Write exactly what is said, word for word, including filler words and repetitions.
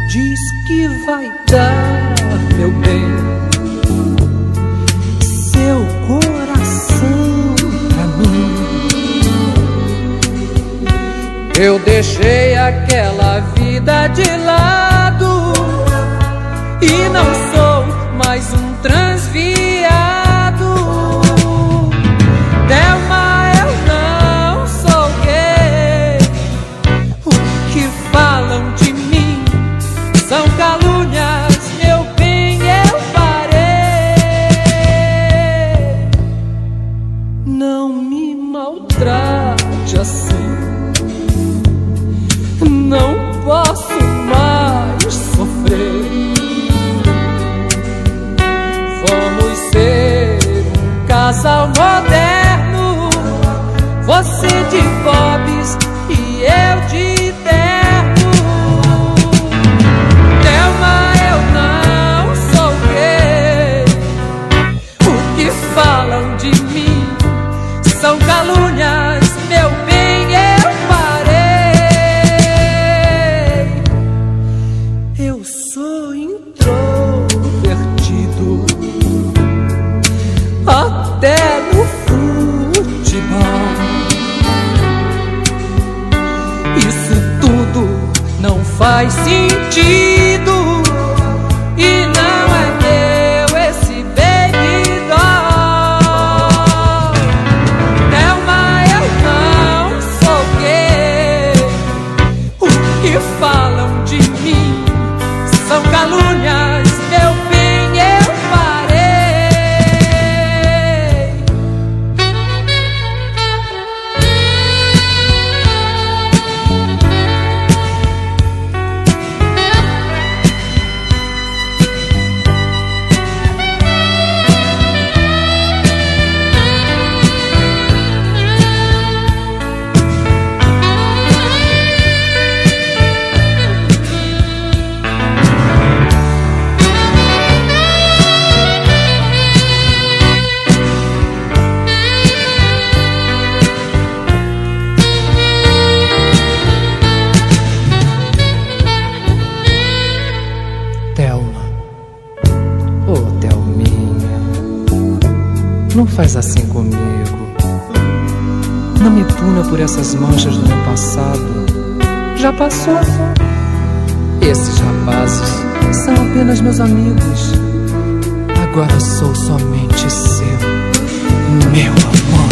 diz que vai dar, meu bem, seu coração pra mim. Eu deixei aquela vida de lado e não sou mais um transviado. Thelma, eu não sou gay. O que falam de mim são calúnias, meu bem, eu parei. Não me maltrate assim, não posso mais sofrer. Vamos ser um casal moderno, você de bobs e eu de terno. Thelma, eu não sou gay. O que falam de mim são calúnias, meu bem, eu parei. Eu sou introvertido, até no futebol. Isso tudo não faz sentido e não é meu esse baby doll. Thelma, eu não sou gay. O que falam de mim são calúnias, meu bem, eu parei. Thelma, ô oh, Thelminha, não faz assim comigo. Não me puna por essas manchas do meu passado. Já passou. Esses rapazes são apenas meus amigos. Agora sou somente seu, meu amor.